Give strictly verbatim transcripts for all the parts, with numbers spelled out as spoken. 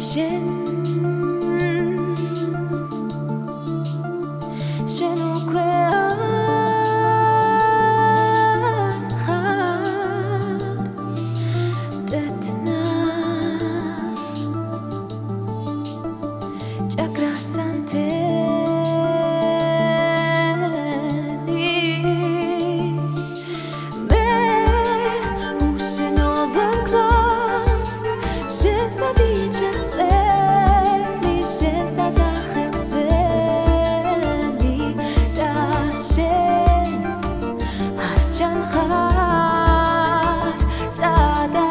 შენ უკვე არ ხარ დათნა ჭაგრასანთელი მე უშენობა მკლავს შენს დაბიჯებს ველი შენს დაძახილს ველი და შენ არ ჩანხარ სადა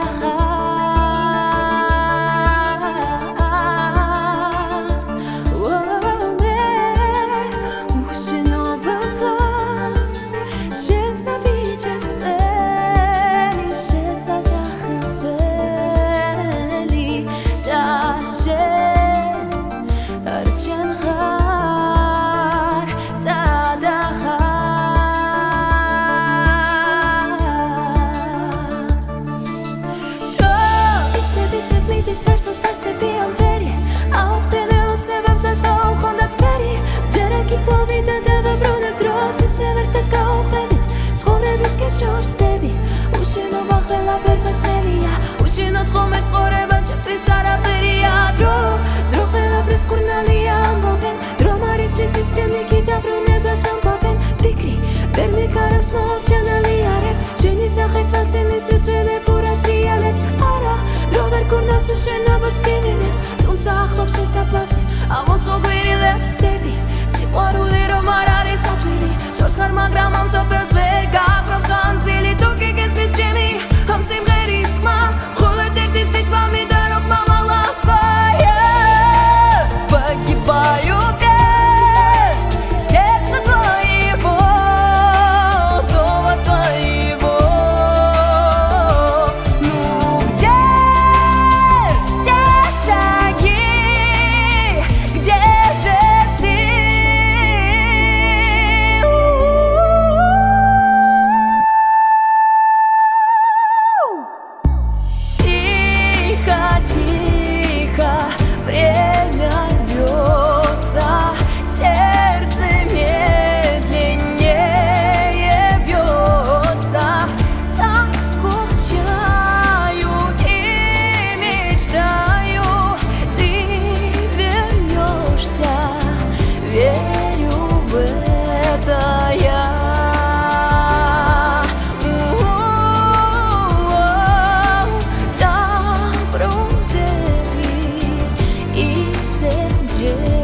It's starts so starts to be on Jerry. Auch den Elosebams als auch hundert Perry. Jerry ki povida deva brune drosi se vertet kao hlebit. Ცხოვრების გეშორს დები. უშენობა ხელა ბერსაც ნელია. უშენო თხომეს ხორება ჩემთვის არაფერია. დრო დრო ხელაფრის კურნალია ამბობენ. დრო მარის წესის რემნიკი დაბრუნებას ამბობენ. ფიქრი ვერ მიკარავს მოჩანალი არებს. შენი სახე თვალწინის სიცველი პურად ტრიალებს. არა დრო ვერ კურნავს უშენობას ტკივილებს. თუმცა ახლობს შესაფლავზე ამოსულ გვირილებს დები. სიყვარული რომ არ არის ათვილი. შორს ხარ მაგრამ ამ სოფელს ვერ გაგრავს ანძილი. თუ კი გესმის ჩემი ამ სიმღერის ხმა მხოლოდ ერთი სიტყვა მინდა რომ მამალავკა погибаю без сердца твоего слова твоего. Ну где те шаги, где же ты? Тихо, тихо, время рвется, сердце медленнее бьется. Так скучаю и мечтаю, ты вернешься, верю в это я. Добром тебе и сердце.